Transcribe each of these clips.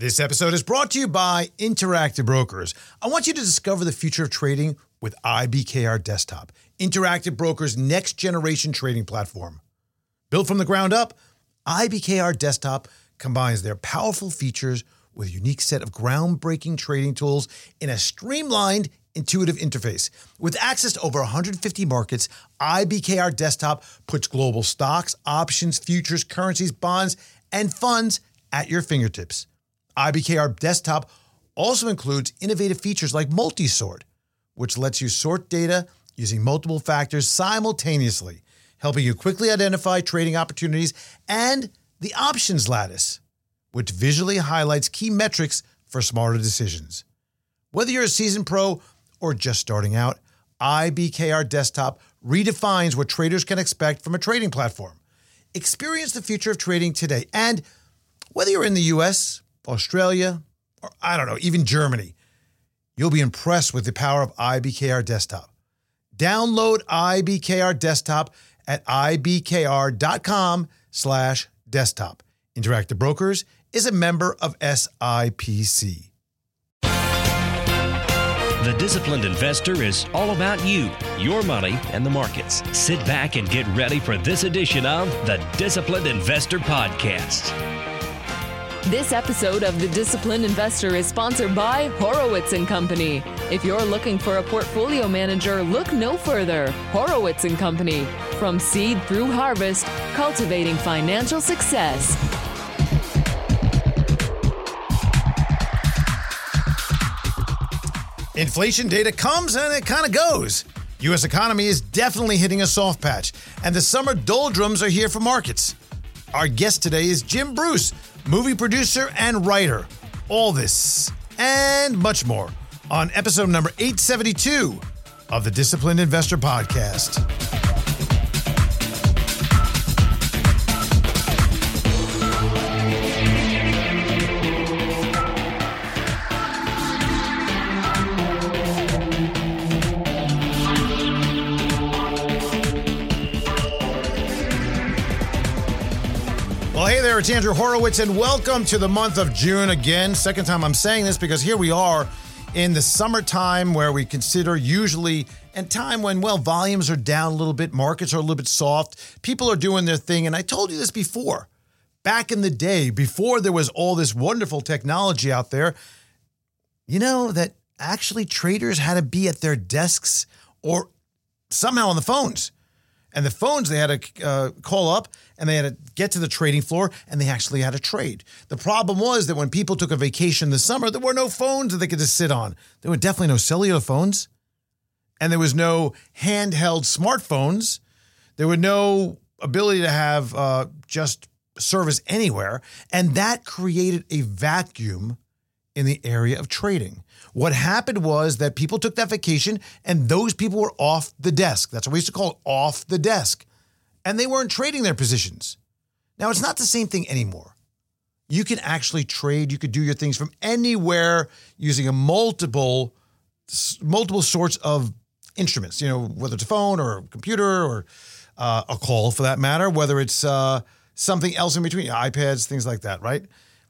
This episode is brought to you by Interactive Brokers. I want you to discover the future of trading with IBKR Desktop, Interactive Brokers' next-generation trading platform. Built from the ground up, IBKR Desktop combines their powerful features with a unique set of groundbreaking trading tools in a streamlined, intuitive interface. With access to over 150 markets, IBKR Desktop puts global stocks, options, futures, currencies, bonds, and funds at your fingertips. IBKR Desktop also includes innovative features like multi-sort, which lets you sort data using multiple factors simultaneously, helping you quickly identify trading opportunities, and the options lattice, which visually highlights key metrics for smarter decisions. Whether you're a seasoned pro or just starting out, IBKR Desktop redefines what traders can expect from a trading platform. Experience the future of trading today. And whether you're in the US, Australia, or even Germany, you'll be impressed with the power of IBKR Desktop. Download IBKR Desktop at ibkr.com/desktop. Interactive Brokers is a member of SIPC. The Disciplined Investor is all about you, your money, and the markets. Sit back and get ready for this edition of the Disciplined Investor Podcast. This episode of The Disciplined Investor is sponsored by Horowitz & Company. If you're looking for a portfolio manager, look no further. Horowitz & Company. From seed through harvest, cultivating financial success. Inflation data comes and it kind of goes. U.S. economy is definitely hitting a soft patch, and the summer doldrums are here for markets. Our guest today is Jim Bruce, movie producer and writer. All this and much more on episode number 872 of the Disciplined Investor Podcast. Well, hey there, it's Andrew Horowitz, and welcome to the month of June again. Second time I'm saying this because here we are in the summertime where we consider usually a time when, volumes are down a little bit, markets are a little bit soft, people are doing their thing. And I told you this before. Back in the day, before there was all this wonderful technology out there, you know that actually traders had to be at their desks or somehow on the phones. And the phones, they had to call up and they had to get to the trading floor and they actually had to trade. The problem was that when people took a vacation this summer, there were no phones that they could just sit on. There were definitely no cellular phones. And there was no handheld smartphones. There were no ability to have just service anywhere. And that created a vacuum in the area of trading. What happened was that people took that vacation and those people were off the desk. That's what we used to call it, off the desk. And they weren't trading their positions. Now, it's not the same thing anymore. You can actually trade. You could do your things from anywhere using a multiple sorts of instruments, whether it's a phone or a computer or a call for that matter, whether it's something else in between, iPads, things like that, right?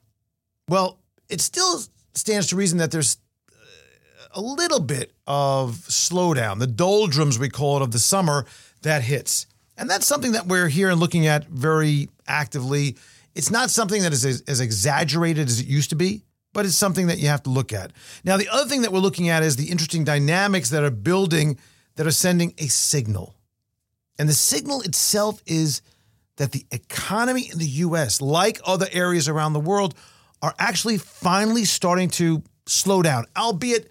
Well, it still stands to reason that there's a little bit of slowdown, the doldrums we call it of the summer that hits. And that's something that we're here and looking at very actively. It's not something that is as exaggerated as it used to be, but it's something that you have to look at. Now, the other thing that we're looking at is the interesting dynamics that are building, that are sending a signal. And the signal itself is that the economy in the U.S., like other areas around the world, are actually finally starting to slow down, albeit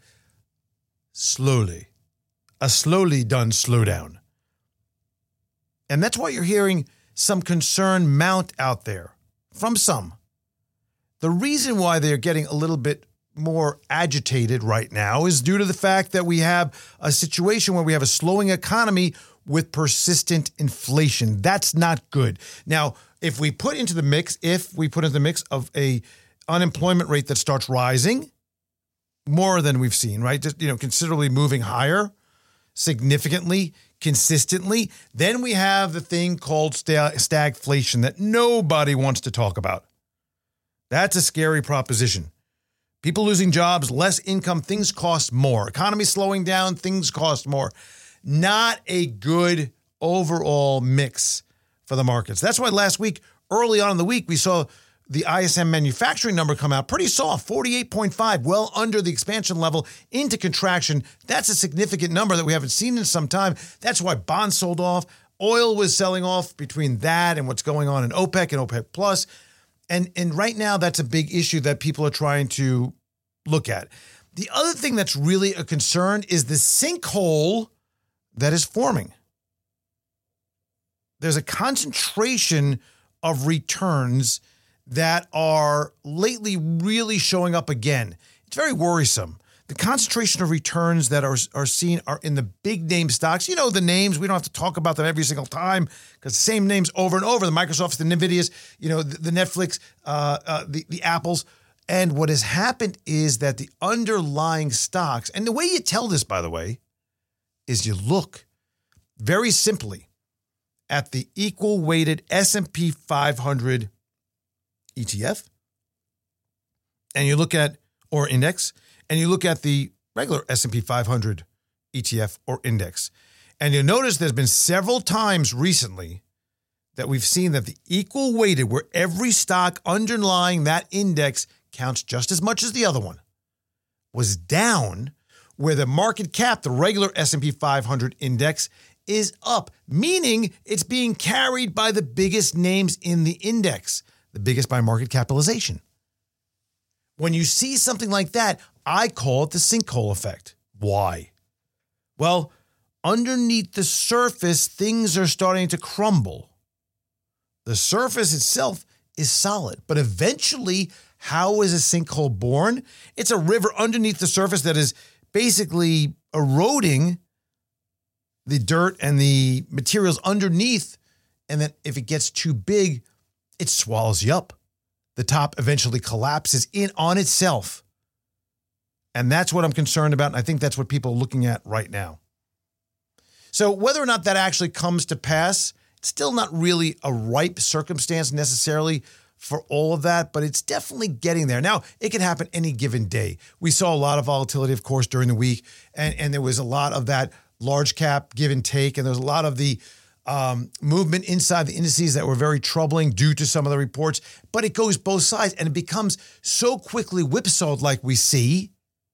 slowly, a slowly done slowdown. And that's why you're hearing some concern mount out there from some. The reason why they're getting a little bit more agitated right now is due to the fact that we have a situation where we have a slowing economy with persistent inflation. That's not good. Now, if we put into the mix of a unemployment rate that starts rising, more than we've seen, right? Just, considerably moving higher, significantly, consistently. Then we have the thing called stagflation that nobody wants to talk about. That's a scary proposition. People losing jobs, less income, things cost more. Economy slowing down, things cost more. Not a good overall mix for the markets. That's why last week, early on in the week, we saw the ISM manufacturing number come out pretty soft, 48.5, well under the expansion level into contraction. That's a significant number that we haven't seen in some time. That's why bonds sold off. Oil was selling off between that and what's going on in OPEC and OPEC Plus. And right now, that's a big issue that people are trying to look at. The other thing that's really a concern is the sinkhole that is forming. There's a concentration of returns that are lately really showing up again. It's very worrisome. The concentration of returns that are seen are in the big name stocks. You know the names. We don't have to talk about them every single time because the same names over and over. The Microsofts, the NVIDIAs, the Netflix, the Apples. And what has happened is that the underlying stocks, and the way you tell this, by the way, is you look very simply at the equal weighted S&P 500 ETF, and you look at, or index, and you look at the regular S&P 500 ETF or index. And you'll notice there's been several times recently that we've seen that the equal weighted, where every stock underlying that index counts just as much as the other one, was down, where the market cap, the regular S&P 500 index, is up, meaning it's being carried by the biggest names in the index, the biggest by market capitalization. When you see something like that, I call it the sinkhole effect. Why? Well, underneath the surface, things are starting to crumble. The surface itself is solid, but eventually, how is a sinkhole born? It's a river underneath the surface that is basically eroding the dirt and the materials underneath, and then if it gets too big, it swallows you up. The top eventually collapses in on itself. And that's what I'm concerned about, and I think that's what people are looking at right now. So whether or not that actually comes to pass, it's still not really a ripe circumstance necessarily for all of that, but it's definitely getting there. Now, it can happen any given day. We saw a lot of volatility, of course, during the week, and there was a lot of that large cap give and take, and there's a lot of the movement inside the indices that were very troubling due to some of the reports, but it goes both sides, and it becomes so quickly whipsawed like we see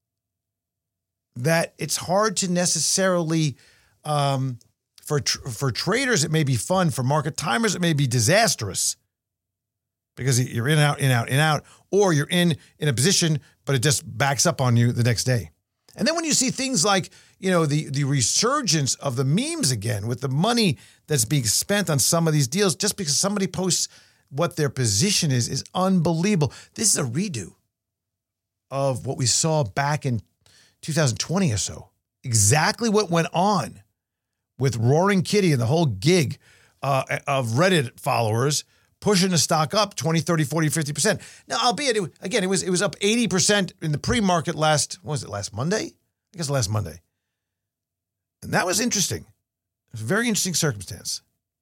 that it's hard to necessarily, for traders, it may be fun. For market timers, it may be disastrous because you're in, out, in, out, in, out, or you're in a position, but it just backs up on you the next day. And then when you see things like, the resurgence of the memes again with the money that's being spent on some of these deals just because somebody posts what their position is unbelievable. This is a redo of what we saw back in 2020 or so. Exactly what went on with Roaring Kitty and the whole gig of Reddit followers pushing the stock up 20, 30, 40, 50%. Now, albeit, it was up 80% in the pre-market last Monday? I guess last Monday. And that was interesting. It was a very interesting circumstance.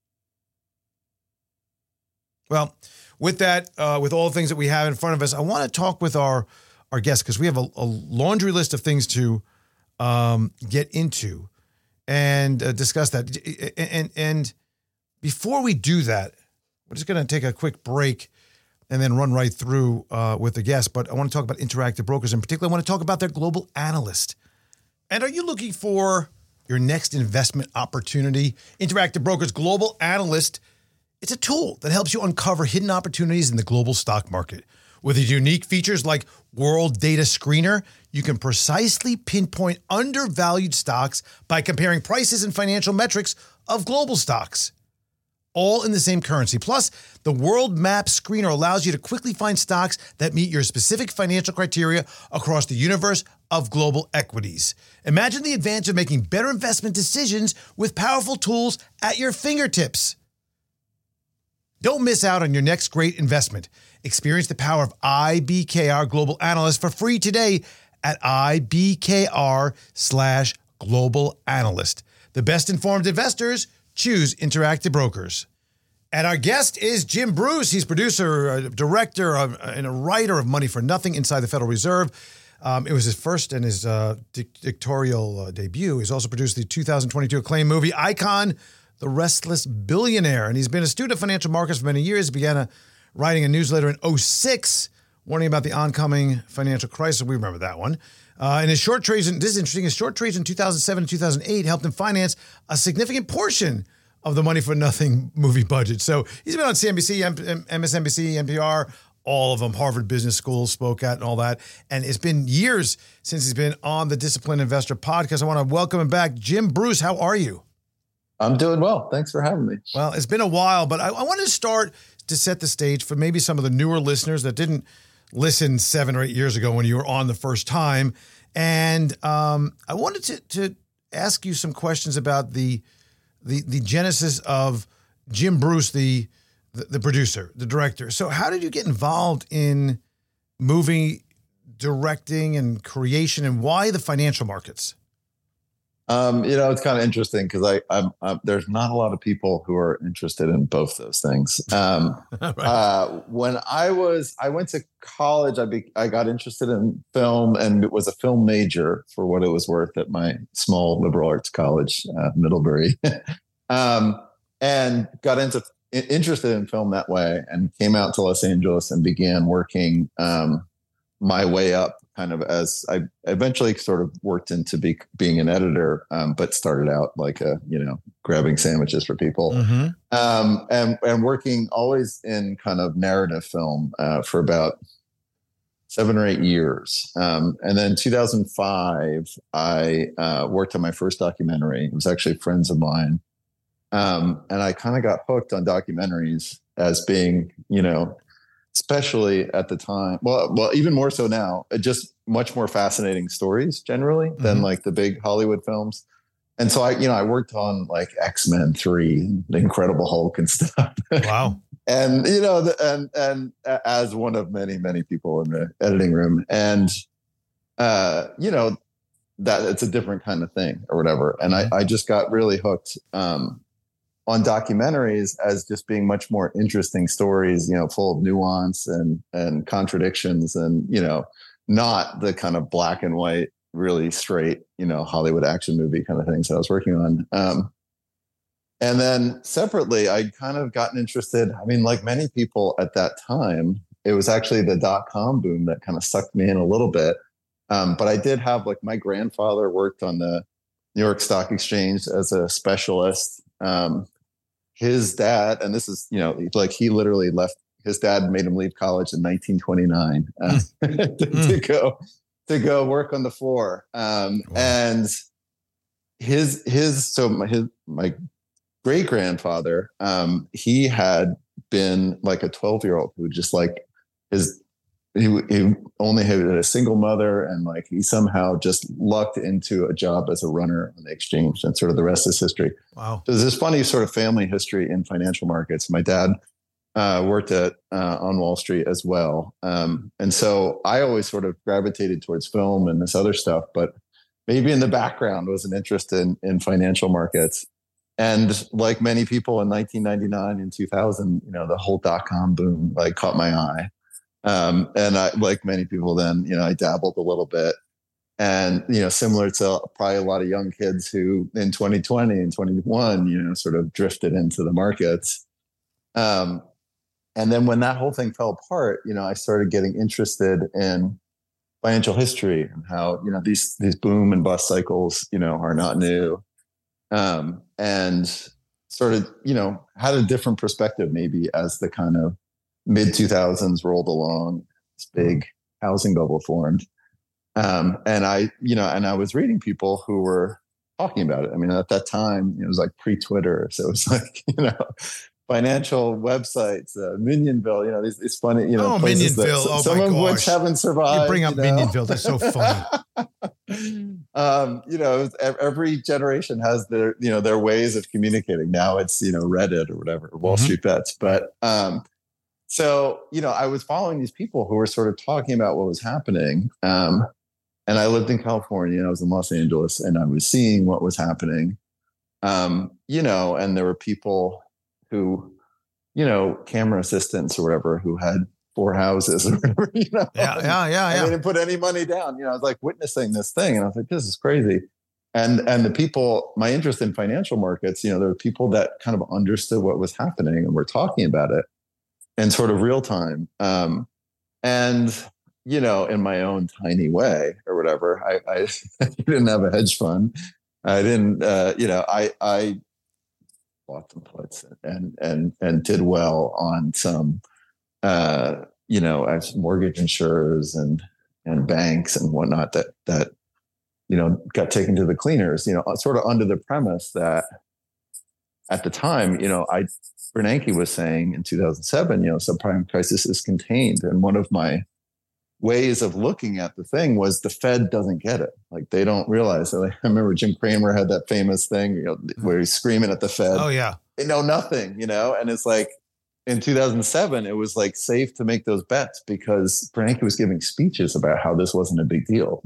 Well, with that, with all the things that we have in front of us, I want to talk with our guests because we have a laundry list of things to get into and discuss that. And before we do that, we're just going to take a quick break and then run right through with the guests. But I want to talk about Interactive Brokers. In particular, I want to talk about their global analyst. And are you looking for your next investment opportunity? Interactive Brokers Global Analyst, it's a tool that helps you uncover hidden opportunities in the global stock market. With its unique features like World Data Screener, you can precisely pinpoint undervalued stocks by comparing prices and financial metrics of global stocks, all in the same currency. Plus, the World Map Screener allows you to quickly find stocks that meet your specific financial criteria across the universe of global equities. Imagine the advantage of making better investment decisions with powerful tools at your fingertips. Don't miss out on your next great investment. Experience the power of IBKR Global Analyst for free today at IBKR/Global Analyst. The best informed investors choose Interactive Brokers. And our guest is Jim Bruce. He's producer, director, and a writer of Money for Nothing Inside the Federal Reserve. It was his first and his dictatorial debut. He's also produced the 2022 acclaimed movie Icon, The Restless Billionaire. And he's been a student of financial markets for many years. He began writing a newsletter in 2006, warning about the oncoming financial crisis. We remember that one. And his short trades, this is interesting, his short trades in 2007 and 2008 helped him finance a significant portion of the Money for Nothing movie budget. So he's been on CNBC, MSNBC, NPR, all of them, Harvard Business School, spoke at and all that. And it's been years since he's been on the Disciplined Investor podcast. I want to welcome him back. Jim Bruce, how are you? I'm doing well. Thanks for having me. Well, it's been a while, but I wanted to start to set the stage for maybe some of the newer listeners that didn't listen 7 or 8 years ago when you were on the first time. And I wanted to ask you some questions about the genesis of Jim Bruce, the producer, the director. So how did you get involved in movie directing and creation, and why the financial markets? It's kind of interesting because there's not a lot of people who are interested in both those things. Right. When I went to college, I got interested in film and was a film major for what it was worth at my small liberal arts college, Middlebury, and got interested in film that way and came out to Los Angeles and began working my way up kind of as I eventually sort of worked into being an editor, but started out like grabbing sandwiches for people, and working always in kind of narrative film for about 7 or 8 years. And then 2005, I worked on my first documentary. It was actually friends of mine. And I kind of got hooked on documentaries as being, especially at the time, well, even more so now, just much more fascinating stories generally than like the big Hollywood films. And so I worked on like X-Men 3, The Incredible Hulk and stuff. Wow. And, and as one of many, many people in the editing room, and, that it's a different kind of thing or whatever. And I just got really hooked, on documentaries as just being much more interesting stories, full of nuance and contradictions and, not the kind of black and white, really straight, Hollywood action movie kind of things that I was working on. And then separately, I'd kind of gotten interested. I mean, like many people at that time, it was actually the .com boom that kind of sucked me in a little bit. But I did have, like, my grandfather worked on the New York Stock Exchange as a specialist. His dad, and this is, he literally left, his dad made him leave college in 1929 to go work on the floor. Wow. And my great grandfather, he had been like a 12-year-old who just like he only had a single mother, and like he somehow just lucked into a job as a runner on the exchange, and sort of the rest is history. Wow. So there's this funny sort of family history in financial markets. My dad worked on Wall Street as well. And so I always sort of gravitated towards film and this other stuff, but maybe in the background was an interest in financial markets. And like many people in 1999 and 2000, the whole .com boom like caught my eye. And I, like many people then, I dabbled a little bit, and, similar to probably a lot of young kids who in 2020 and 21, sort of drifted into the markets. And then when that whole thing fell apart, I started getting interested in financial history and how, these boom and bust cycles, are not new. And sort of, had a different perspective maybe as the kind of mid 2000s rolled along, this big housing bubble formed. And I was reading people who were talking about it. I mean, at that time, it was like pre-Twitter. So it was like, financial websites, Minionville, these funny, places Minionville. That some of which haven't survived. You bring up Minionville. That's so funny. Every generation has their ways of communicating. Now it's, Reddit or whatever, Wall Street Bets. But, so, I was following these people who were sort of talking about what was happening. And I lived in California, I was in Los Angeles, and I was seeing what was happening. And there were people who camera assistants or whatever who had 4 houses or whatever, Yeah. They didn't put any money down. I was like witnessing this thing, and I was like, this is crazy. And the people, my interest in financial markets, there were people that kind of understood what was happening and were talking about it in sort of real time. And, in my own tiny way or whatever, I didn't have a hedge fund. I didn't, I bought some puts and did well on some, as mortgage insurers and banks and whatnot that got taken to the cleaners, sort of under the premise that at the time, Bernanke was saying in 2007, subprime crisis is contained. And one of my ways of looking at the thing was the Fed doesn't get it. Like, they don't realize that. I remember Jim Cramer had that famous thing, where he's screaming at the Fed. Oh yeah. They know nothing, and it's like in 2007, it was like safe to make those bets because Bernanke was giving speeches about how this wasn't a big deal,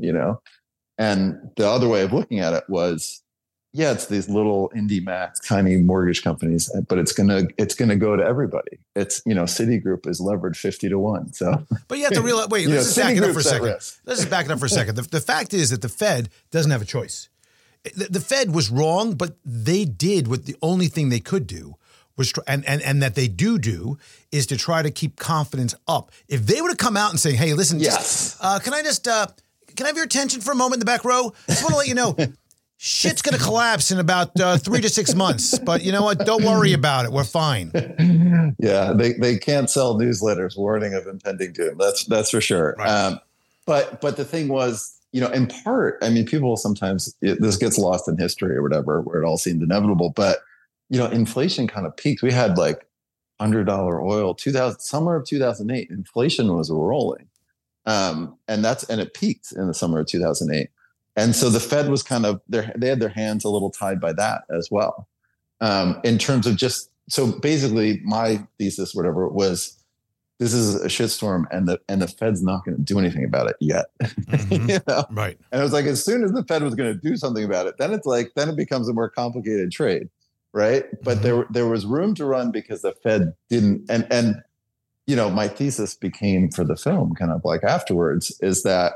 And the other way of looking at it was, yeah, it's these little indie max tiny mortgage companies, but it's gonna go to everybody. It's Citigroup is levered 50-1. So, but you have to realize. Wait, let's just back it up for a second. Let's just back it up for a second. The fact is that the Fed doesn't have a choice. The Fed was wrong, but they did what the only thing they could do was, and that they do is to try to keep confidence up. If they were to come out and say, "Hey, listen, yes, can I have your attention for a moment in the back row? I just want to let you know." Shit's going to collapse in about 3 to 6 months, but you know what? Don't worry about it. We're fine. Yeah, they can't sell newsletters warning of impending doom. That's for sure. Right. But the thing was, in part, people sometimes this gets lost in history or whatever, where it all seemed inevitable. But inflation kind of peaked. We had like $100 oil, summer of 2008. Inflation was rolling, and it peaked in the summer of 2008. And so the Fed was kind of they had their hands a little tied by that as well, in terms of so basically my thesis, whatever, was this is a shitstorm and the Fed's not going to do anything about it yet. Mm-hmm. Right. And it was like, as soon as the Fed was going to do something about it, then it becomes a more complicated trade. Right. But there was room to run because the Fed didn't. And my thesis became for the film kind of like afterwards is that,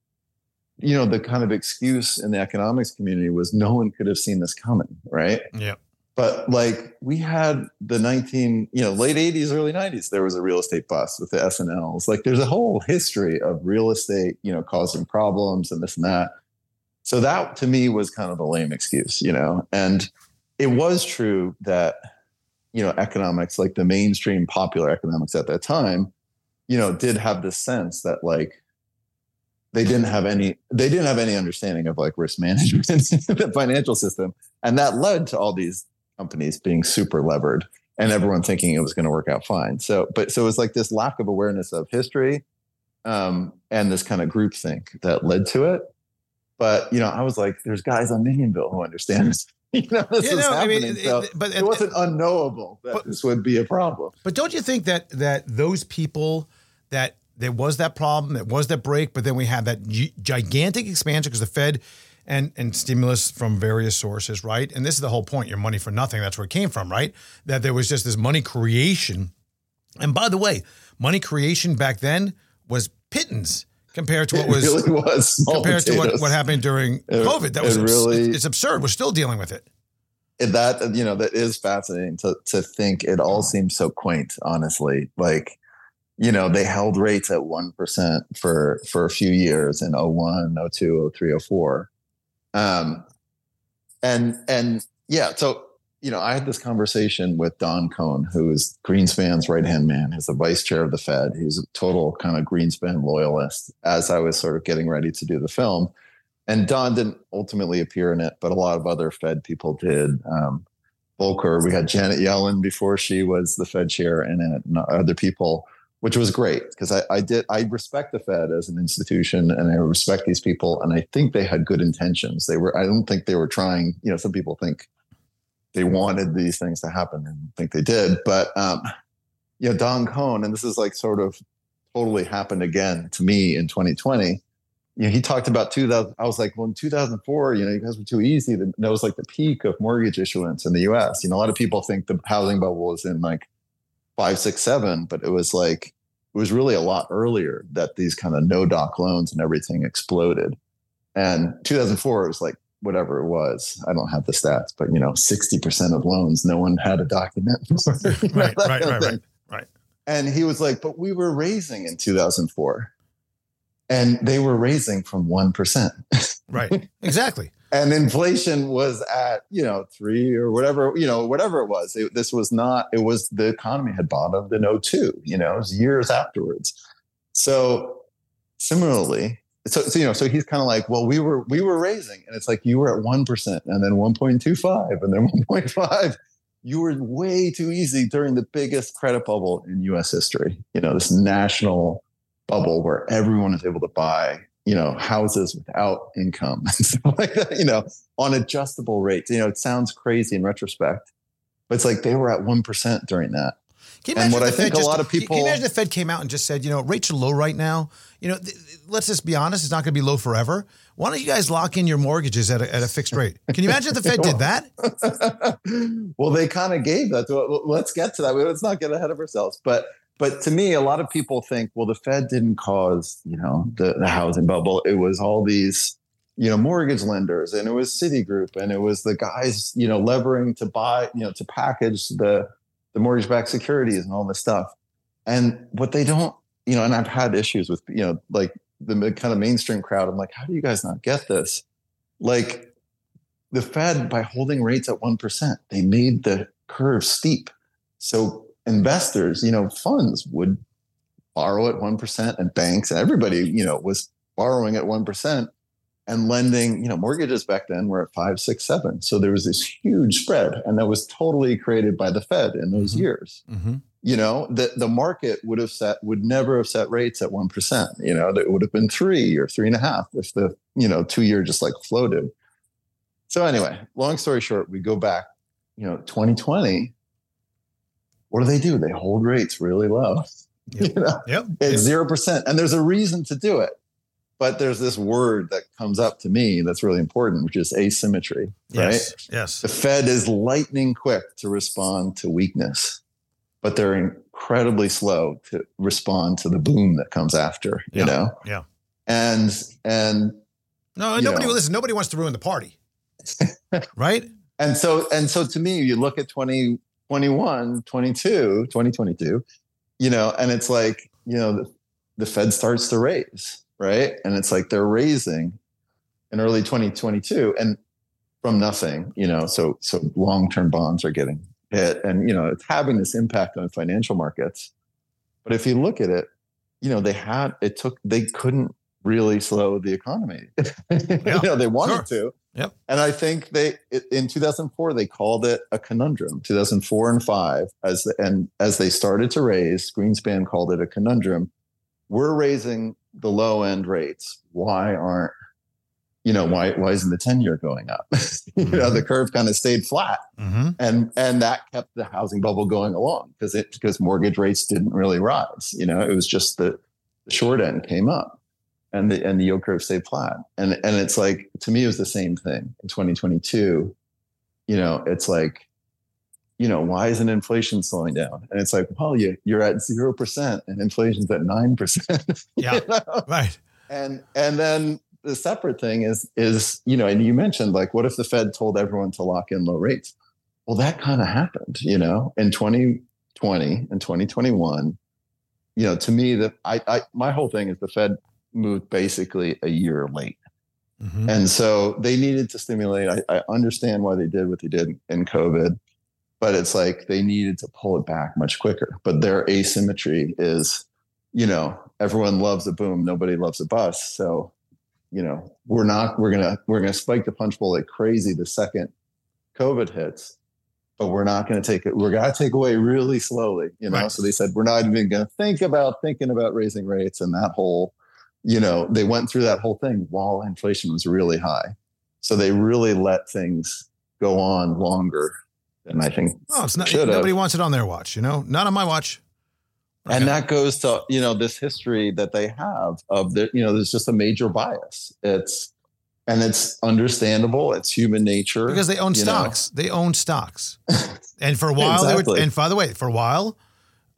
the kind of excuse in the economics community was no one could have seen this coming, right? Yeah. But like we had the late 80s, early 90s, there was a real estate bust with the S&Ls. Like there's a whole history of real estate, causing problems and this and that. So that to me was kind of a lame excuse, and it was true that, economics, like the mainstream popular economics at that time, did have this sense that like, they didn't have any understanding of like risk management in the financial system. And that led to all these companies being super levered and everyone thinking it was going to work out fine. So it was like this lack of awareness of history, and this kind of groupthink that led to it. But, I was like, there's guys on Minionville who understand this. This is happening. But it wasn't unknowable that this would be a problem. But don't you think that those people that there was that problem, there was that break, but then we had that gigantic expansion because the Fed and stimulus from various sources, right? And this is the whole point, your money for nothing. That's where it came from, right? That there was just this money creation. And by the way, money creation back then was pittance compared to what was, really was compared potatoes. To what happened during COVID. That was it's absurd. We're still dealing with it. That is fascinating to think. It all seems so quaint, honestly. Like, they held rates at 1% for a few years in 01, 02, 03, 04. And yeah, so, I had this conversation with Don Cohn, who is Greenspan's right-hand man. He's the vice chair of the Fed. He's a total kind of Greenspan loyalist as I was sort of getting ready to do the film. And Don didn't ultimately appear in it, but a lot of other Fed people did. Volcker, we had Janet Yellen before she was the Fed chair in it, and other people, which was great because I respect the Fed as an institution and I respect these people. And I think they had good intentions. I don't think they were trying, some people think they wanted these things to happen and think they did. But, Don Cohn, and this is like sort of totally happened again to me in 2020. He talked about 2000. I was like, well, in 2004, you guys were too easy. That was like the peak of mortgage issuance in the US. A lot of people think the housing bubble was in like 5, 6, 7, but it was really a lot earlier that these kind of no doc loans and everything exploded. And 2004, it was like whatever it was. I don't have the stats, but 60% of loans, no one had a document for. Right. And he was like, but we were raising in 2004 and they were raising from 1%. Right. Exactly. And inflation was at, 3 or whatever, whatever it was. It was the economy had bottomed in 2002, it was years afterwards. So similarly, so he's kind of like, well, we were raising, and it's like, you were at 1% and then 1.25 and then 1.5. You were way too easy during the biggest credit bubble in US history, this national bubble where everyone is able to buy, houses without income and stuff like that, on adjustable rates. It sounds crazy in retrospect, but it's like they were at 1% during that. And what I think a lot of people... Can you imagine the Fed came out and just said, rates are low right now. Let's just be honest, it's not going to be low forever. Why don't you guys lock in your mortgages at a fixed rate? Can you imagine if the Fed did that? Well, they kind of gave that to it. Let's get to that. Let's not get ahead of ourselves. But to me, a lot of people think, well, the Fed didn't cause, the housing bubble. It was all these, mortgage lenders, and it was Citigroup, and it was the guys, levering to buy, to package the mortgage-backed securities and all this stuff. And what they don't, and I've had issues with, like the kind of mainstream crowd. I'm like, how do you guys not get this? Like the Fed, by holding rates at 1%, they made the curve steep. So investors, funds would borrow at 1%, and banks and everybody, was borrowing at 1% and lending, mortgages back then were at 5, 6, 7. So there was this huge spread, and that was totally created by the Fed in those years. Mm-hmm. The market would never have set rates at 1%. That would have been 3 or 3.5 if the 2-year just like floated. So anyway, long story short, we go back, 2020. What do? They hold rates really low. Yep. It's 0%, and there's a reason to do it. But there's this word that comes up to me that's really important, which is asymmetry, right? Yes. The Fed is lightning quick to respond to weakness, but they're incredibly slow to respond to the boom that comes after, Yeah. And nobody wants to ruin the party. Right? And so to me, you look at 2021, 2022, and it's like, the Fed starts to raise. Right. And it's like they're raising in early 2022 and from nothing, so long-term bonds are getting hit, and, it's having this impact on financial markets. But if you look at it, they couldn't really slow the economy. They wanted to. Yep. And I think in 2004, they called it a conundrum. 2004 and 5, as they started to raise, Greenspan called it a conundrum. We're raising the low end rates. Why aren't, why isn't the 10-year going up? The curve kind of stayed flat. Mm-hmm. And that kept the housing bubble going along because mortgage rates didn't really rise. It was just the short end came up and the yield curve stayed flat. And it's like, to me, it was the same thing in 2022. It's like, why isn't inflation slowing down? And it's like, well, you're at 0% and inflation's at 9%. Yeah, right. And then the separate thing is, and you mentioned, like, what if the Fed told everyone to lock in low rates? Well, that kind of happened, in 2020 and 2021. To me, my whole thing is the Fed moved basically a year late. Mm-hmm. And so they needed to stimulate. I understand why they did what they did in COVID. But it's like they needed to pull it back much quicker. But their asymmetry is, everyone loves a boom, nobody loves a bust. So, we're gonna spike the punch bowl like crazy the second COVID hits, but we're not gonna take it. We're gonna take away really slowly, Right. So they said we're not even gonna thinking about raising rates, and that whole, they went through that whole thing while inflation was really high. So they really let things go on longer. And I think nobody wants it on their watch, not on my watch. Okay. And that goes to, this history that they have of there's just a major bias. It's understandable. It's human nature because they own stocks. They own stocks. And for a while, exactly. and by the way, for a while,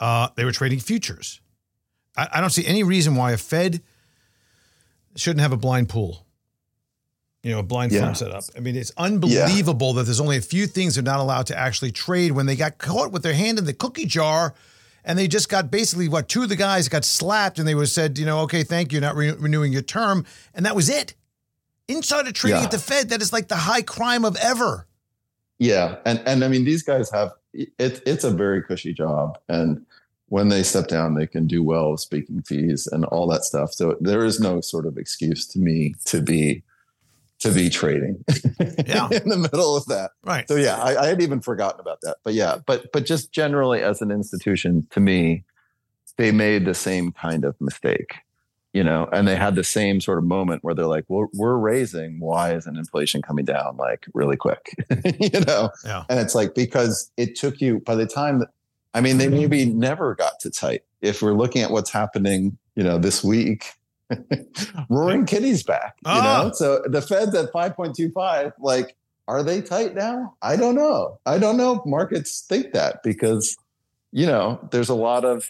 They were trading futures. I don't see any reason why a Fed shouldn't have a blind pool. A blind fund set up. I mean, it's unbelievable that there's only a few things they're not allowed to actually trade when they got caught with their hand in the cookie jar, and they just got basically, two of the guys got slapped, and they were said, okay, thank you, not renewing your term, and that was it. Insider trading at the Fed, that is like the high crime of ever. Yeah, and I mean, these guys have, it's a very cushy job, and when they step down, they can do well with speaking fees and all that stuff. So there is no sort of excuse to me to be trading in the middle of that. Right. So yeah, I had even forgotten about that. But yeah, but just generally as an institution, to me, they made the same kind of mistake, and they had the same sort of moment where they're like, well, we're raising. Why isn't inflation coming down like really quick? Yeah. And it's like, because it took you by the time that, I mean, they maybe never got to tight. If we're looking at what's happening, this week, Roaring Kitty's back, So the Fed's at 5.25. Like, are they tight now? I don't know. I don't know if markets think that because, there's a lot of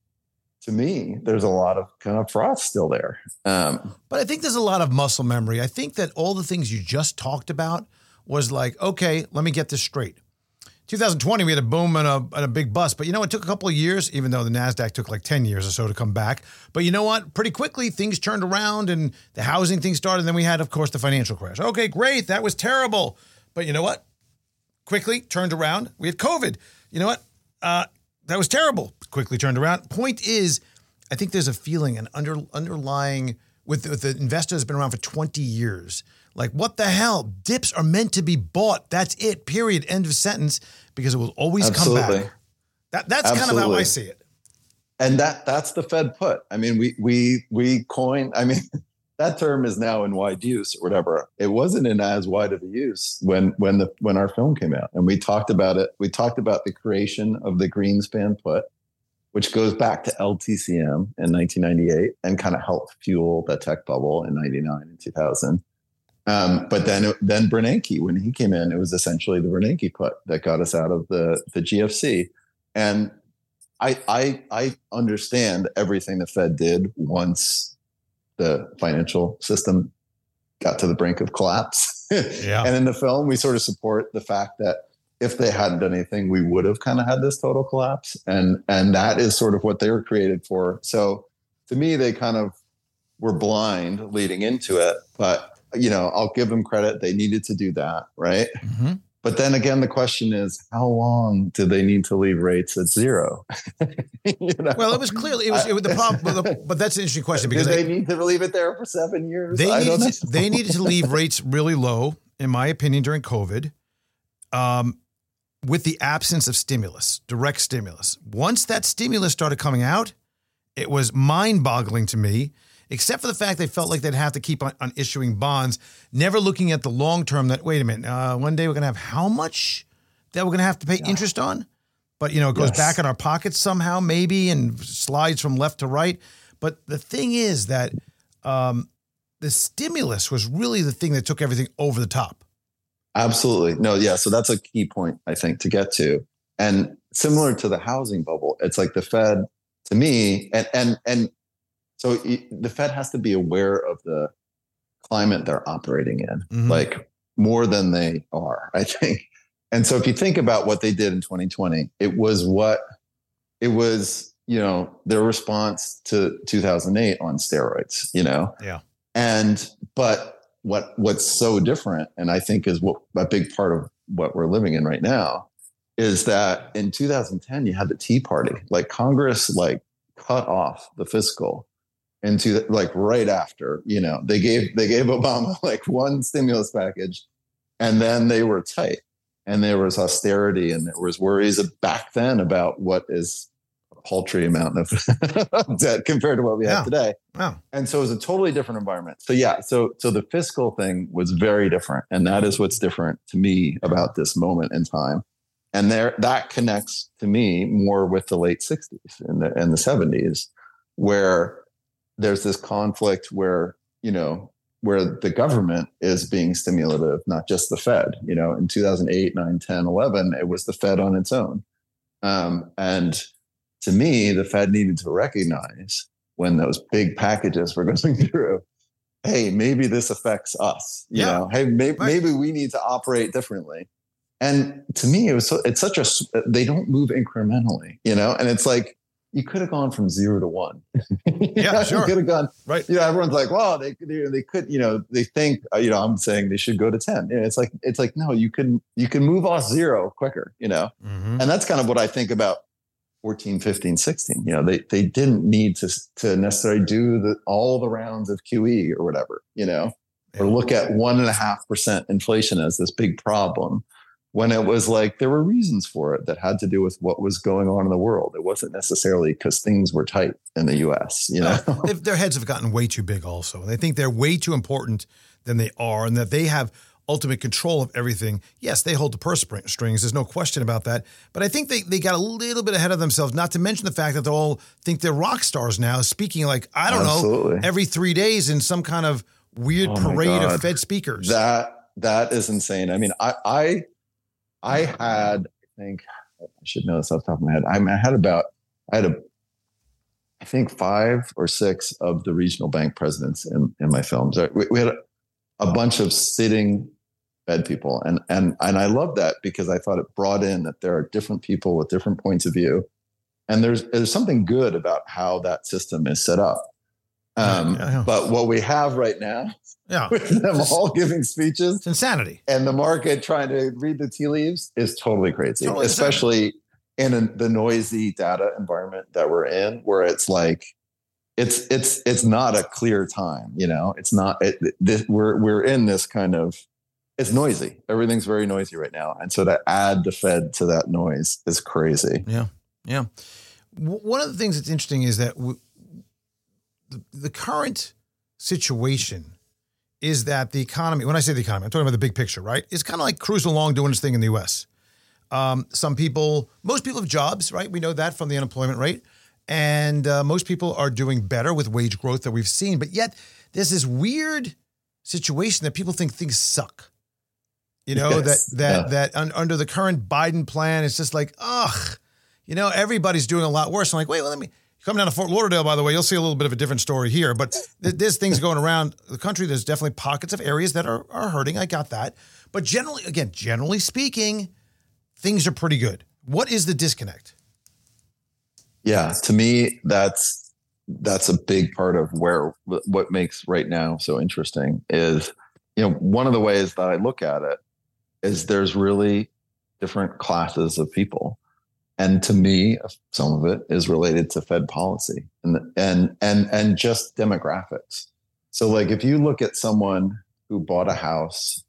kind of froth still there. But I think there's a lot of muscle memory. I think that all the things you just talked about was like, okay, let me get this straight. 2020, we had a boom and a big bust. But it took a couple of years, even though the NASDAQ took like 10 years or so to come back. But you know what? Pretty quickly, things turned around and the housing thing started. And then we had, of course, the financial crash. Okay, great. That was terrible. But you know what? Quickly turned around. We had COVID. You know what? That was terrible. Quickly turned around. Point is, I think there's a feeling, an underlying, with the investor that's been around for 20 years. Like, what the hell? Dips are meant to be bought. That's it, period. End of sentence, because it will always come back. That's kind of how I see it. And that's the Fed put. I mean, we coined, I mean, that term is now in wide use or whatever. It wasn't in as wide of a use when our film came out. And we talked about it. We talked about the creation of the Greenspan put, which goes back to LTCM in 1998 and kind of helped fuel the tech bubble in 99 and 2000. But then Bernanke, when he came in, it was essentially the Bernanke put that got us out of the GFC. And I understand everything the Fed did once the financial system got to the brink of collapse. Yeah. And in the film, we sort of support the fact that if they hadn't done anything, we would have kind of had this total collapse. And that is sort of what they were created for. So to me, they kind of were blind leading into it, but I'll give them credit. They needed to do that, right? Mm-hmm. But then again, the question is, how long do they need to leave rates at zero? Well, it was clearly the problem. But that's an interesting question because they need to leave it there for 7 years. They needed to leave rates really low, in my opinion, during COVID, with the absence of stimulus, direct stimulus. Once that stimulus started coming out, it was mind-boggling to me. Except for the fact they felt like they'd have to keep on issuing bonds, never looking at the long term that, wait a minute, one day we're going to have how much that we're going to have to pay interest on? But, it goes back in our pockets somehow, maybe, and slides from left to right. But the thing is that the stimulus was really the thing that took everything over the top. Absolutely. No, yeah. So that's a key point, I think, to get to. And similar to the housing bubble, it's like the Fed, to me, and so the Fed has to be aware of the climate they're operating in, like more than they are, I think. And so if you think about what they did in 2020, it was their response to 2008 on steroids, Yeah. But what's so different, and I think is what a big part of what we're living in right now, is that in 2010 you had the Tea Party, like Congress, like cut off the fiscal into like right after, they gave Obama like one stimulus package, and then they were tight, and there was austerity, and there was worries back then about what is a paltry amount of debt compared to what we have today. Wow. And so it was a totally different environment. So yeah, so the fiscal thing was very different, and that is what's different to me about this moment in time. And that connects to me more with the late 60s and the 70s, where there's this conflict where the government is being stimulative, not just the Fed. In 2008, 9, 10, 11, it was the Fed on its own. And to me, the Fed needed to recognize when those big packages were going through, hey, maybe this affects us. You know, hey, maybe we need to operate differently. And to me, it's such they don't move incrementally, you know, and it's like, you could have gone from 0 to 1. Yeah, sure. You could have gone, right. You know, everyone's like, well, they could, you know, they think, you know, I'm saying they should go to 10. And it's like, no, you can move off 0 quicker, you know? Mm-hmm. And that's kind of what I think about 14, 15, 16. You know, they didn't need to necessarily do all the rounds of QE or whatever, you know, or look at 1.5% inflation as this big problem, when it was like there were reasons for it that had to do with what was going on in the world. It wasn't necessarily because things were tight in the US, you know? Their heads have gotten way too big also. They think they're way too important than they are, and that they have ultimate control of everything. Yes, they hold the purse strings. There's no question about that. But I think they got a little bit ahead of themselves, not to mention the fact that they all think they're rock stars now, speaking like, I don't know, every 3 days in some kind of weird parade of Fed speakers. That is insane. I mean, I had, I think, I should know this off the top of my head. I had I think 5 or 6 of the regional bank presidents in my films. We had a bunch of sitting Fed people. And I love that because I thought it brought in that there are different people with different points of view. And there's something good about how that system is set up. But what we have right now, with them all giving speeches, it's insanity, and the market trying to read the tea leaves is totally crazy, especially in the noisy data environment that we're in, where it's like it's not a clear time. You know, it's not. We're in this kind of, it's noisy. Everything's very noisy right now, and so to add the Fed to that noise is crazy. Yeah. One of the things that's interesting is that the current situation is that the economy, when I say the economy, I'm talking about the big picture, right? It's kind of like cruising along doing its thing in the U.S. Most people have jobs, right? We know that from the unemployment rate. And most people are doing better with wage growth that we've seen. But yet there's this weird situation that people think things suck. You know, that under the current Biden plan, it's just like, you know, everybody's doing a lot worse. I'm like, wait, well, come down to Fort Lauderdale, by the way, you'll see a little bit of a different story here. But there's things going around the country. There's definitely pockets of areas that are hurting. I got that. But generally speaking, things are pretty good. What is the disconnect? Yeah, to me, that's a big part of what makes right now so interesting is, you know, one of the ways that I look at it is there's really different classes of people. And to me, some of it is related to Fed policy and just demographics. So like if you look at someone who bought a house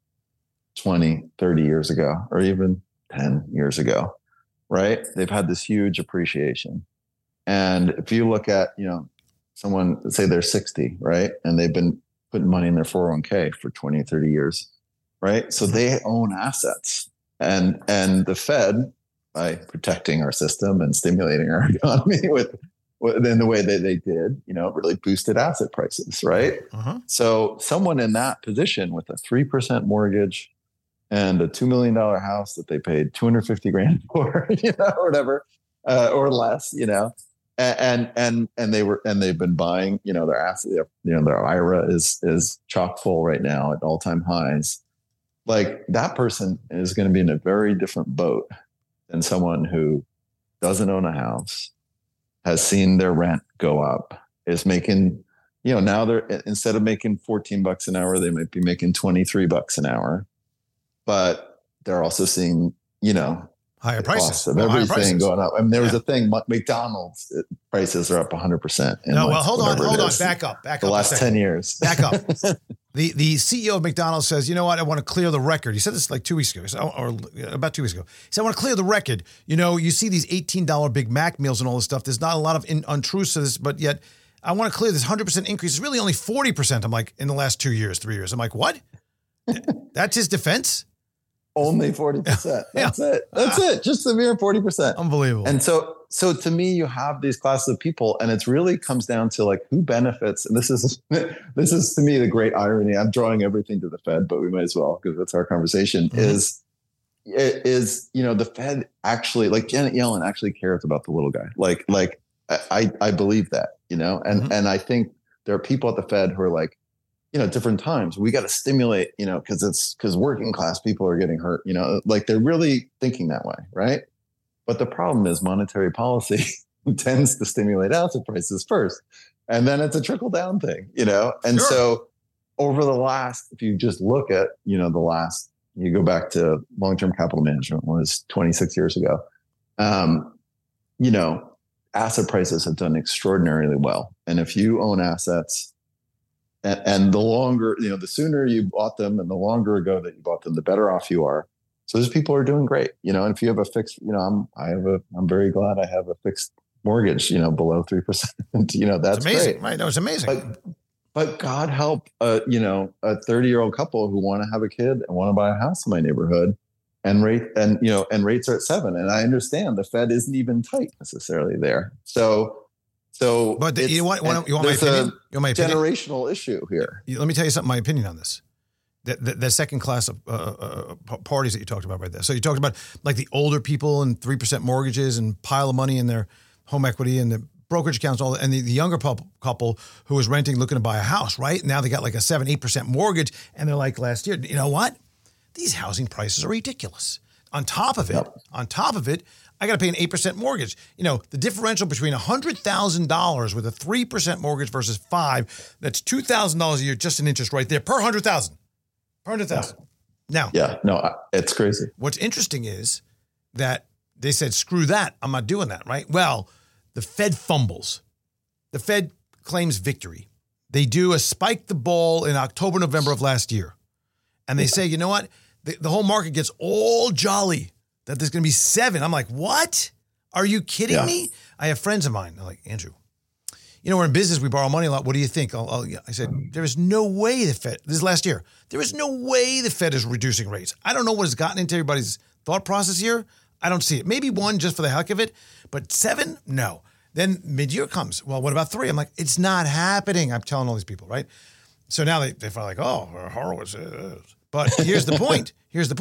20, 30 years ago, or even 10 years ago, right? They've had this huge appreciation. And if you look at, you know, someone, say they're 60, right? And they've been putting money in their 401k for 20, 30 years, right? So they own assets. And the Fed, by protecting our system and stimulating our economy in the way that they did, you know, really boosted asset prices, right? Uh-huh. So someone in that position with a 3% mortgage and a $2 million house that they paid $250,000 for, you know, or whatever, or less, you know, and they've been buying, you know, their asset, you know, their IRA is chock full right now at all-time highs. Like that person is going to be in a very different boat than someone who doesn't own a house, has seen their rent go up, is making, you know, now they're, instead of making $14 an hour, they might be making $23 an hour, but they're also seeing, you know, higher prices of everything going up. I mean, there was a thing, McDonald's prices are up 100%. No, well, hold on, back up. The last 10 years. Back up. The CEO of McDonald's says, you know what, I want to clear the record. He said this like 2 weeks ago, or about 2 weeks ago. He said, I want to clear the record. You know, you see these $18 Big Mac meals and all this stuff. There's not a lot of untruths to this, but yet I want to clear this 100% increase. It's really only 40%. I'm like, in the last 2 years, 3 years. I'm like, what? That's his defense? Only 40%. That's it. That's it. Just a mere 40%. Unbelievable. And so to me, you have these classes of people, and it really comes down to like who benefits. And this is to me the great irony. I'm drawing everything to the Fed, but we might as well because that's our conversation. Mm-hmm. Is is, the Fed actually, like Janet Yellen actually cares about the little guy. Like I believe that, and I think there are people at the Fed who are like, different times we got to stimulate, because working class people are getting hurt, like they're really thinking that way. Right. But the problem is monetary policy tends to stimulate asset prices first. And then it's a trickle down thing, and so over the last, if you just look at, you go back to long-term capital management was 26 years ago, asset prices have done extraordinarily well. And if you own assets and the longer, the sooner you bought them and the longer ago that you bought them, the better off you are. So those people are doing great, and if you have a fixed, I'm very glad I have a fixed mortgage, below 3%, that's it's amazing, great. Right? No, it's amazing. But God help, a 30-year-old couple who want to have a kid and want to buy a house in my neighborhood, and rates are at 7. And I understand the Fed isn't even tight necessarily there. But you want my opinion? You want my opinion? Generational issue here. Let me tell you something. My opinion on this. The second class of parties that you talked about right there. So you talked about like the older people and 3% mortgages and pile of money in their home equity and the brokerage accounts, all, and the younger couple who was renting, looking to buy a house, right? Now they got like a 7-8% mortgage, and they're like last year, you know what? These housing prices are ridiculous. On top of it, I got to pay an 8% mortgage. The differential between $100,000 with a 3% mortgage versus 5, that's $2,000 a year just in interest right there per 100,000. Per 100,000. Now, it's crazy. What's interesting is that they said, screw that. I'm not doing that, right? Well, the Fed fumbles. The Fed claims victory. They do a spike the ball in October, November of last year. And they say, you know what? The whole market gets all jolly that there's going to be 7. I'm like, what? Are you kidding me? I have friends of mine. They're like, Andrew, we're in business. We borrow money a lot. What do you think? I said, there is no way the Fed, this is last year, there is no way the Fed is reducing rates. I don't know what has gotten into everybody's thought process here. I don't see it. Maybe 1 just for the heck of it, but 7, no. Then mid-year comes. Well, what about 3? I'm like, it's not happening. I'm telling all these people, right? So now they feel like, oh, Horowitz is. But here's the point.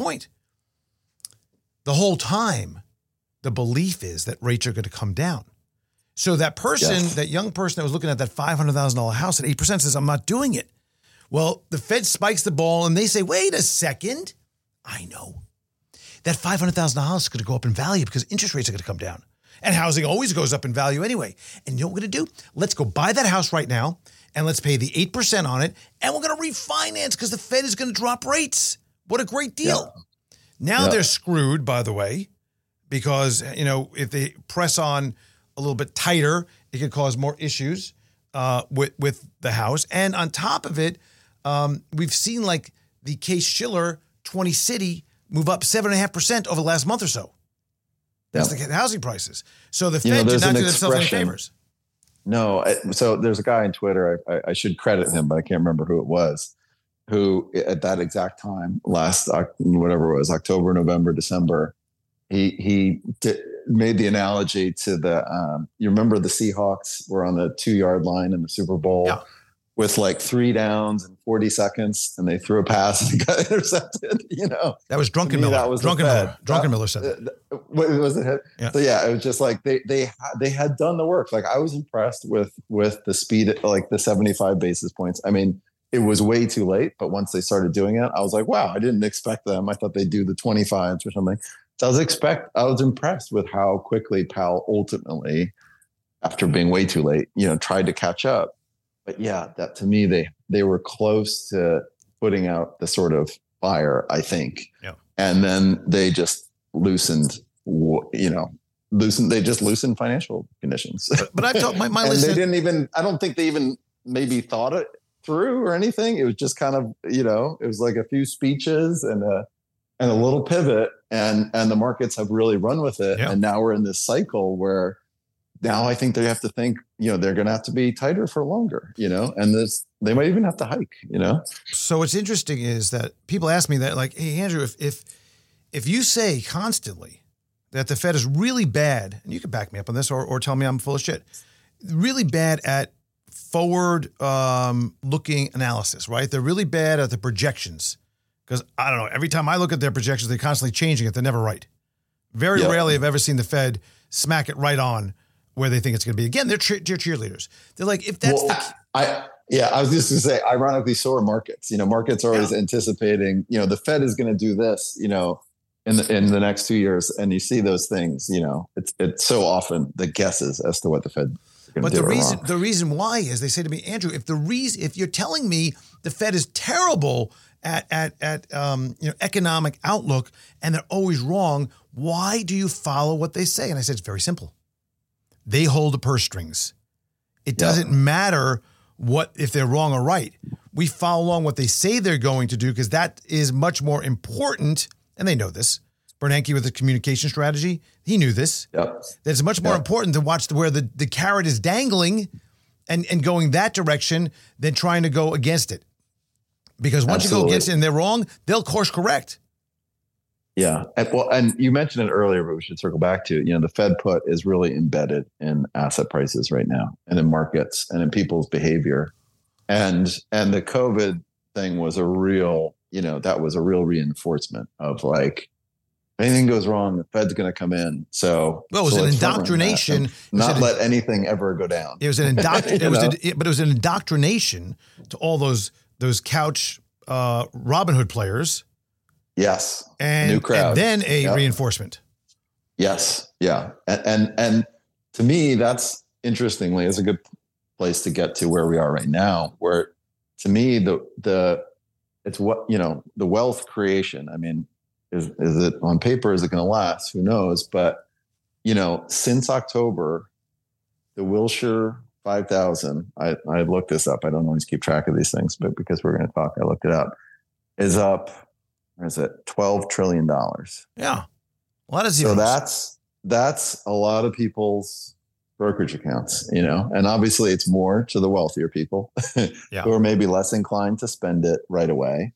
The whole time, the belief is that rates are going to come down. So that person, that young person that was looking at that $500,000 house at 8% says, I'm not doing it. Well, the Fed spikes the ball and they say, wait a second. I know. That $500,000 house is going to go up in value because interest rates are going to come down. And housing always goes up in value anyway. And you know what we're going to do? Let's go buy that house right now and let's pay the 8% on it. And we're going to refinance because the Fed is going to drop rates. What a great deal. Yeah. Now they're screwed, by the way, because, if they press on a little bit tighter, it could cause more issues with the house. And on top of it, we've seen like the Case-Shiller 20 City move up 7.5% over the last month or so. That's the housing prices. So the Fed did not do themselves any favors. No. So there's a guy on Twitter, I should credit him, but I can't remember who it was, who at that exact time, last, whatever it was, October, November, December, he made the analogy to you remember the Seahawks were on the 2-yard line in the Super Bowl with like 3 downs and 40 seconds, and they threw a pass and got intercepted. That was Druckenmiller. That was Druckenmiller said that. Was it? Yeah. So it was just like they had done the work. Like I was impressed with the speed, like the 75 basis points. I mean, it was way too late, but once they started doing it, I was like, wow, I didn't expect them. I thought they'd do the 25s or something. So I was impressed with how quickly Powell ultimately, after being way too late, tried to catch up. But that to me, they were close to putting out the sort of fire, I think. Yeah. And then they just loosened financial conditions. But I told my and listen. They didn't even, I don't think they even maybe thought it through or anything. It was just kind of, it was like a few speeches and a little pivot, and the markets have really run with it. Yeah. And now we're in this cycle where now I think they have to think, they're going to have to be tighter for longer, and they might even have to hike, So what's interesting is that people ask me that, like, hey, Andrew, if you say constantly that the Fed is really bad, and you can back me up on this or tell me I'm full of shit, really bad at forward looking analysis, right? They're really bad at the projections Because I don't know, every time I look at their projections, they're constantly changing it. They're never right. Very rarely have I ever seen the Fed smack it right on where they think it's going to be. Again, they're cheerleaders. They're like, if that's I was just going to say, ironically, so are markets. Markets are always anticipating, the Fed is going to do this, in the next 2 years. And you see those things, it's so often the guesses as to what the Fed is going to do. But the reason why is they say to me, Andrew, if you're telling me the Fed is terrible at economic outlook and they're always wrong, why do you follow what they say? And I said, it's very simple. They hold the purse strings. It doesn't matter if they're wrong or right. We follow along what they say they're going to do because that is much more important. And they know this. Bernanke with the communication strategy, he knew this. That it's much more important to watch where the carrot is dangling and going that direction than trying to go against it. Because once you go against it and they're wrong, they'll course correct. Yeah. And you mentioned it earlier, but we should circle back to, the Fed put is really embedded in asset prices right now and in markets and in people's behavior. And the COVID thing was a real, that was a real reinforcement of like, if anything goes wrong, the Fed's going to come in. So, it was an indoctrination. Not let anything ever go down. It was an indoctrination. But it was an indoctrination to all those couch Robin Hood players. Yes. And new crowd. And then a reinforcement. Yes. Yeah. And to me, that's interestingly is a good place to get to where we are right now, where to me, it's what, the wealth creation. I mean, is it on paper? Is it going to last? Who knows? But, since October, the Wilshire 5,000, I looked this up. I don't always keep track of these things, but because we're going to talk, I looked it up, is up, where is it? $12 trillion. Yeah. A lot of zeros. So that's a lot of people's brokerage accounts, and obviously it's more to the wealthier people who are maybe less inclined to spend it right away.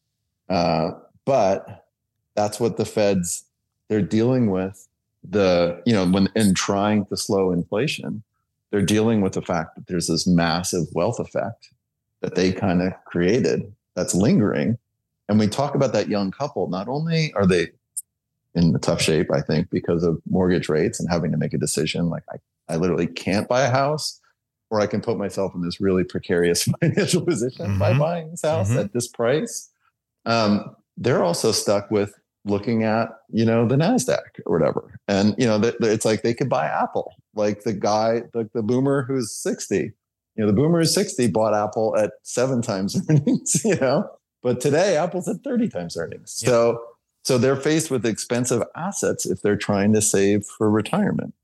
But that's what the Feds, they're dealing with when in trying to slow inflation, they're dealing with the fact that there's this massive wealth effect that they kind of created that's lingering. And we talk about that young couple, not only are they in a tough shape, I think, because of mortgage rates and having to make a decision, like I literally can't buy a house, or I can put myself in this really precarious financial position by buying this house at this price. They're also stuck with looking at, the NASDAQ or whatever. And, it's like they could buy Apple, like the guy, the boomer who's 60, the boomer who's 60 bought Apple at 7 times earnings, but today Apple's at 30 times earnings. Yeah. So they're faced with expensive assets if they're trying to save for retirement.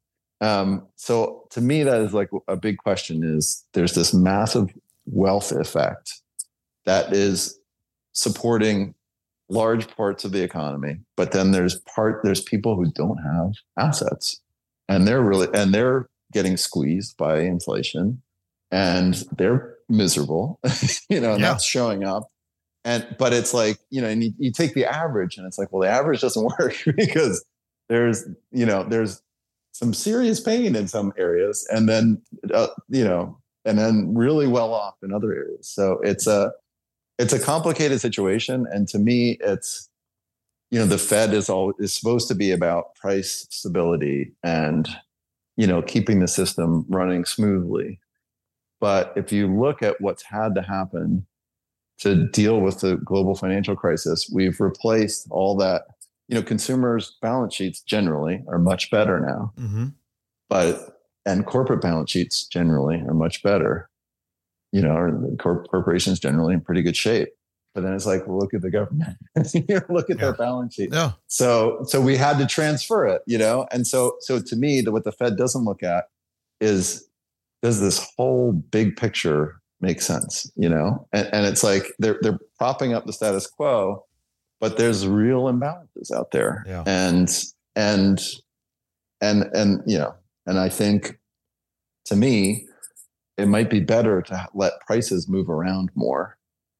So to me, that is like a big question is there's this massive wealth effect that is supporting large parts of the economy, but then there's people who don't have assets and they're getting squeezed by inflation and they're miserable, and that's showing up. But it's like, and you take the average and it's like, well, the average doesn't work because there's some serious pain in some areas and then, and then really well off in other areas. So it's a complicated situation. And to me, it's, the Fed is supposed to be about price stability and, keeping the system running smoothly. But if you look at what's had to happen to deal with the global financial crisis, we've replaced all that, consumers' balance sheets generally are much better now, and corporate balance sheets generally are much better. Corporations generally in pretty good shape. But then it's like, well, look at the government, look at their balance sheet. Yeah. So we had to transfer it, and so to me, what the Fed doesn't look at is, does this whole big picture make sense? And it's like they're propping up the status quo, but there's real imbalances out there. Yeah. And I think to me, it might be better to let prices move around more,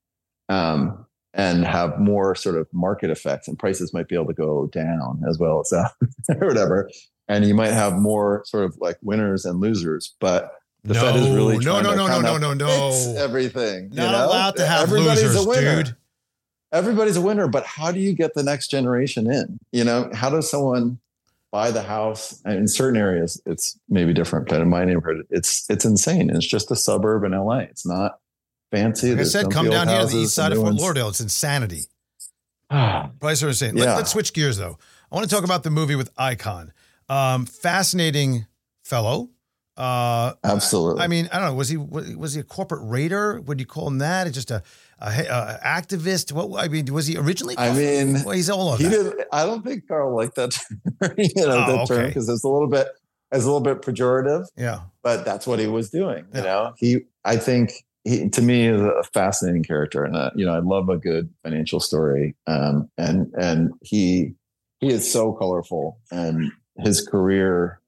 and have more sort of market effects, and prices might be able to go down as well as up or whatever. And you might have more sort of like winners and losers, but the Fed is really trying to fix everything. Not allowed to have losers, dude. everybody's a winner, but how do you get the next generation in? You know, how does someone buy the house? And in certain areas, it's maybe different, but in my neighborhood, it's insane. It's just a suburb in LA. It's not fancy. Like I said, come down here to the east side of Fort Lauderdale. It's insanity. Prices are insane. Let's switch gears though. I want to talk about the movie with Icon. Fascinating fellow. Absolutely. I mean, I don't know. Was he a corporate raider? Would you call him that? It's just a activist. What I mean, was he originally? Well, he's all of that. I don't think Carl liked that term, term because it's a little bit pejorative. Yeah, but that's what he was doing. You know, I think he to me is a fascinating character, and I love a good financial story. And he is so colorful, and his career.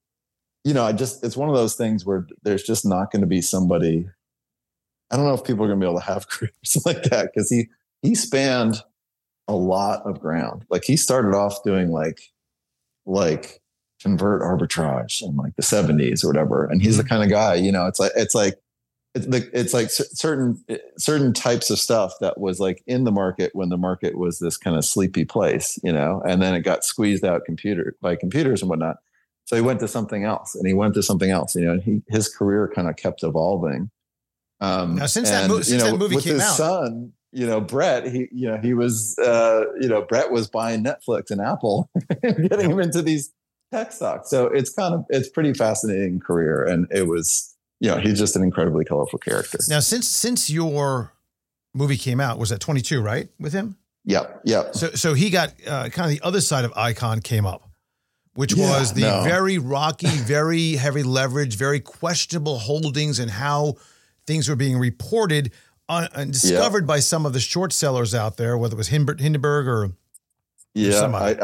It's one of those things where there's just not going to be somebody. I don't know if people are going to be able to have careers like that because he spanned a lot of ground. Like he started off doing like convert arbitrage in like the 70s or whatever. And he's the kind of guy, it's like certain types of stuff that was like in the market when the market was this kind of sleepy place, and then it got squeezed out by computers and whatnot. So he went to something else and he went to something else, his career kind of kept evolving. Now, since that movie with came his out, son, Brett, Brett was buying Netflix and Apple and getting him into these tech stocks. So it's pretty fascinating career. And it was, he's just an incredibly colorful character. Now, since your movie came out, was that 22, right? With him? Yep. So he got kind of the other side of Icon came up, which was the very rocky, very heavy leverage, very questionable holdings and how things were being reported and discovered by some of the short sellers out there, whether it was Hindenburg or somebody.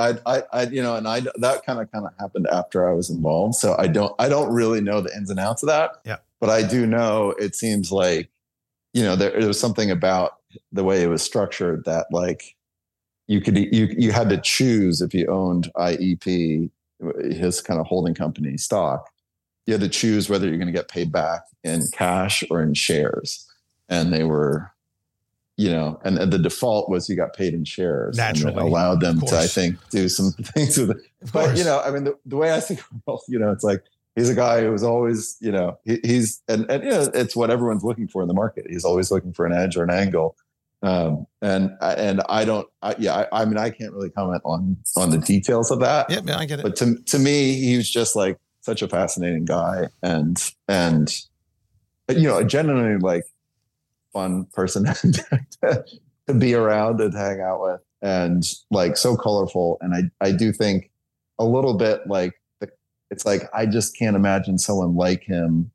That kind of happened after I was involved. So I don't really know the ins and outs of that. Yeah. But I do know it seems like, there was something about the way it was structured that like you had to choose if you owned IEP, his kind of holding company stock. You had to choose whether you're going to get paid back in cash or in shares. And they were, and the default was you got paid in shares. Naturally. And it allowed them to, I think, do some things with it. But, the way I think, it's like, he's a guy who was always, he's, and it's what everyone's looking for in the market. He's always looking for an edge or an angle. I can't really comment on the details of that. Yeah, I get it. But to me, he was just like such a fascinating guy and a genuinely like fun person to be around and hang out with, and like so colorful. And I do think a little bit like it's like I just can't imagine someone like him,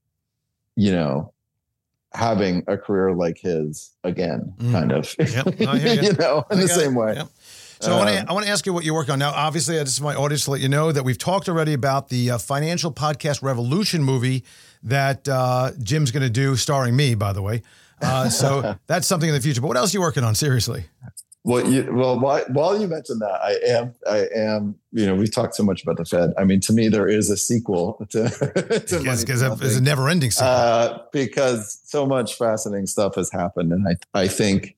having a career like his again, kind of, in the same way. Yep. So I want to ask you what you work on now. Obviously, this is my audience to let you know that we've talked already about the Financial Podcast Revolution movie that Jim's going to do, starring me, by the way. So that's something in the future. But what else are you working on? Seriously. While you mentioned that, I am. We've talked so much about the Fed. I mean, to me, there is a sequel to because it's a never-ending sequel. Because so much fascinating stuff has happened, and I think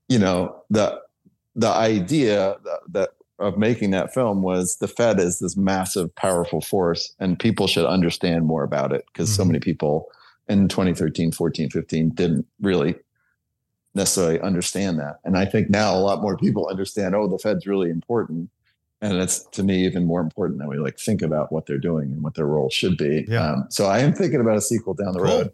the idea that of making that film was the Fed is this massive, powerful force, and people should understand more about it because so many people in 2013, 14, 15 didn't really necessarily understand that. And I think now a lot more people understand, the Fed's really important. And it's, to me, even more important that we like think about what they're doing and what their role should be. Yeah. So I am thinking about a sequel down the road.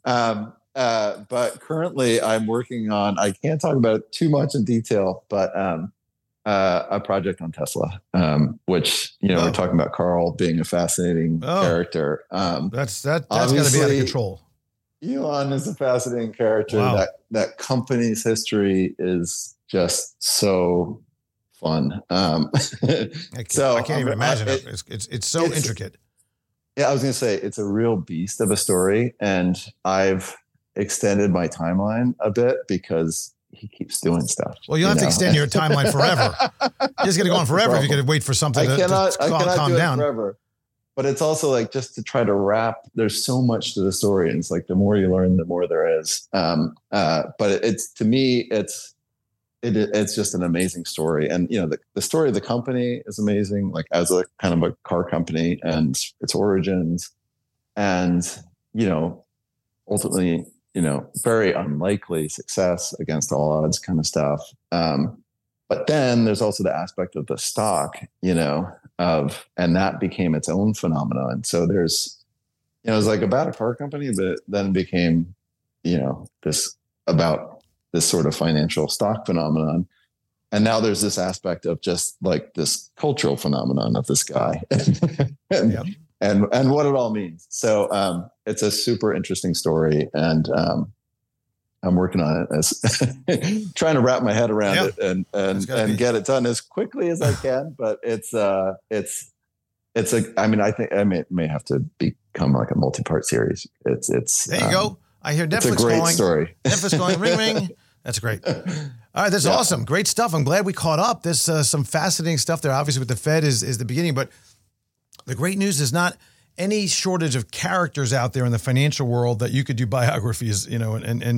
But currently I'm working on, I can't talk about it too much in detail, but a project on Tesla, which, we're talking about Carl being a fascinating character. That's got to be out of control. Elon is a fascinating character. Wow. That company's history is just so fun. I can't even imagine it. It's so intricate. Yeah, I was going to say it's a real beast of a story, and I've extended my timeline a bit because he keeps doing stuff. Well, you'll have to extend your timeline forever. You're just going to go on forever if you're going to wait for something to calm down. Forever. But it's also like just to try to wrap, there's so much to the story. And it's like the more you learn, the more there is. But it's, to me, it's it's just an amazing story. And, the story of the company is amazing, like as a kind of a car company and its origins and, ultimately, very unlikely success against all odds kind of stuff. But then there's also the aspect of the stock, and that became its own phenomenon. So there's, it was like about a car company, but it then became, about this sort of financial stock phenomenon. And now there's this aspect of just like this cultural phenomenon of this guy and what it all means. So it's a super interesting story. And I'm working on it as trying to wrap my head around it and get it done as quickly as I can. But I think I may have to become like a multi-part series. It's there you go. I hear Netflix it's a great calling. Story. Netflix calling, ring, ring. That's great. All right, that's awesome. Great stuff. I'm glad we caught up. There's some fascinating stuff there. Obviously, with the Fed is the beginning, but the great news is not any shortage of characters out there in the financial world that you could do biographies, No.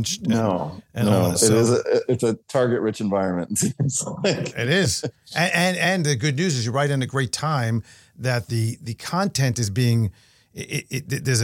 So, it's a target-rich environment. It is, and the good news is you're right in a great time that the content is being. There's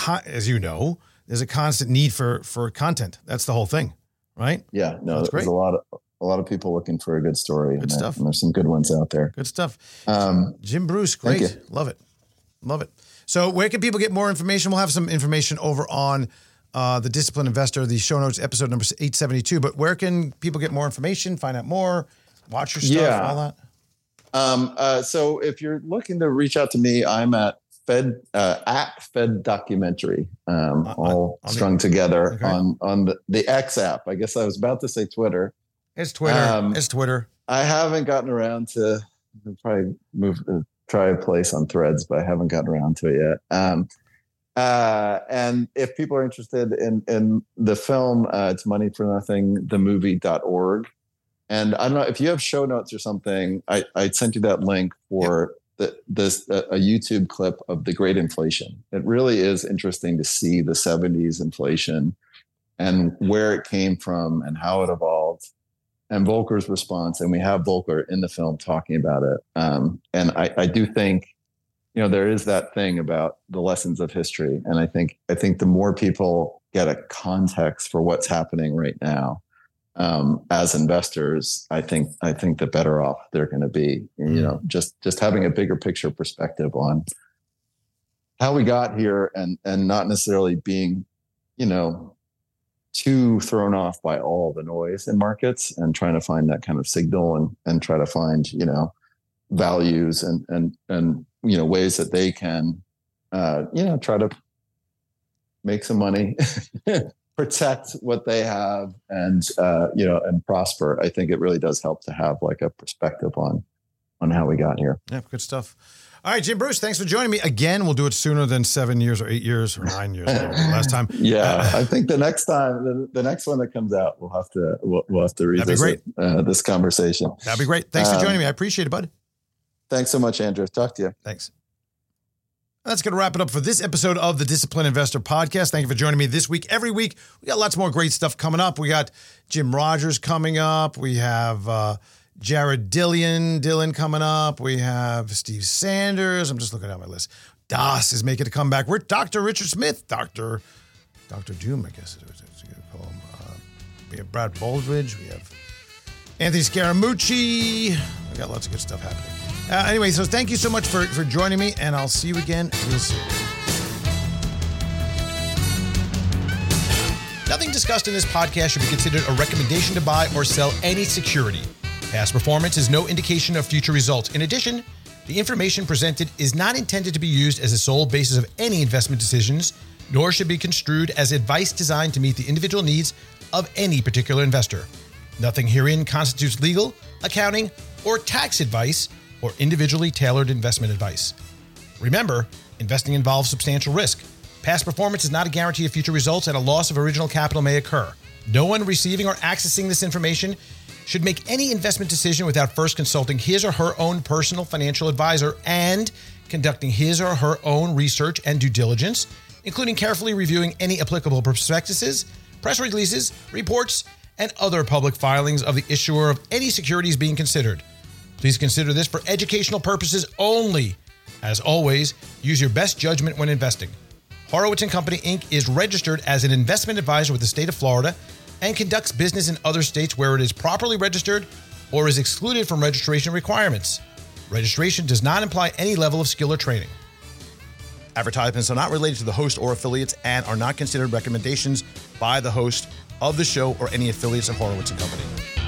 a constant need for content. That's the whole thing, right? Yeah, no, there's a lot of people looking for a good story. Good stuff. And there's some good ones out there. Good stuff. Jim Bruce, great. Love it. So where can people get more information? We'll have some information over on the Disciplined Investor, the show notes, episode number 872. But where can people get more information, find out more, watch your stuff, all that? So if you're looking to reach out to me, I'm at Fed Documentary, all strung together on the X app. I guess I was about to say Twitter. It's Twitter. It's Twitter. I haven't gotten around to probably try a place on Threads, but I haven't gotten around to it yet. And if people are interested in the film, it's Money for Nothing, themovie.org. And I don't know if you have show notes or something, I sent you that link for a YouTube clip of the Great Inflation. It really is interesting to see the 70s inflation and where it came from and how it evolved and Volcker's response. And we have Volcker in the film talking about it. And I do think, there is that thing about the lessons of history. And I think the more people get a context for what's happening right now, as investors, I think the better off they're going to be, just having a bigger picture perspective on how we got here and not necessarily being, too thrown off by all the noise in markets and trying to find that kind of signal and try to find, values and ways that they can, try to make some money, protect what they have and prosper. I think it really does help to have like a perspective on how we got here. Yeah, good stuff. All right, Jim Bruce, thanks for joining me again. We'll do it sooner than 7 years or 8 years or 9 years last time. Yeah, I think the next time, the next one that comes out, we'll have to revisit this conversation. That'd be great. Thanks for joining me. I appreciate it, bud. Thanks so much, Andrew. Talk to you. Thanks. That's going to wrap it up for this episode of the Disciplined Investor Podcast. Thank you for joining me this week. Every week, we got lots more great stuff coming up. We got Jim Rogers coming up. We have Jared Dillon coming up. We have Steve Sanders. I'm just looking at my list. Das is making a comeback. We're Dr. Richard Smith. Dr. Doom, I guess it's going to call him. We have Brad Baldridge. We have Anthony Scaramucci. We got lots of good stuff happening. Anyway, so thank you so much for joining me, and I'll see you again real soon. Nothing discussed in this podcast should be considered a recommendation to buy or sell any security. Past performance is no indication of future results. In addition, the information presented is not intended to be used as a sole basis of any investment decisions, nor should be construed as advice designed to meet the individual needs of any particular investor. Nothing herein constitutes legal, accounting, or tax advice or individually tailored investment advice. Remember, investing involves substantial risk. Past performance is not a guarantee of future results, and a loss of original capital may occur. No one receiving or accessing this information should make any investment decision without first consulting his or her own personal financial advisor and conducting his or her own research and due diligence, including carefully reviewing any applicable prospectuses, press releases, reports, and other public filings of the issuer of any securities being considered. Please consider this for educational purposes only. As always, use your best judgment when investing. Horowitz & Company, Inc. is registered as an investment advisor with the state of Florida and conducts business in other states where it is properly registered or is excluded from registration requirements. Registration does not imply any level of skill or training. Advertisements are not related to the host or affiliates and are not considered recommendations by the host of the show or any affiliates of Horowitz & Company.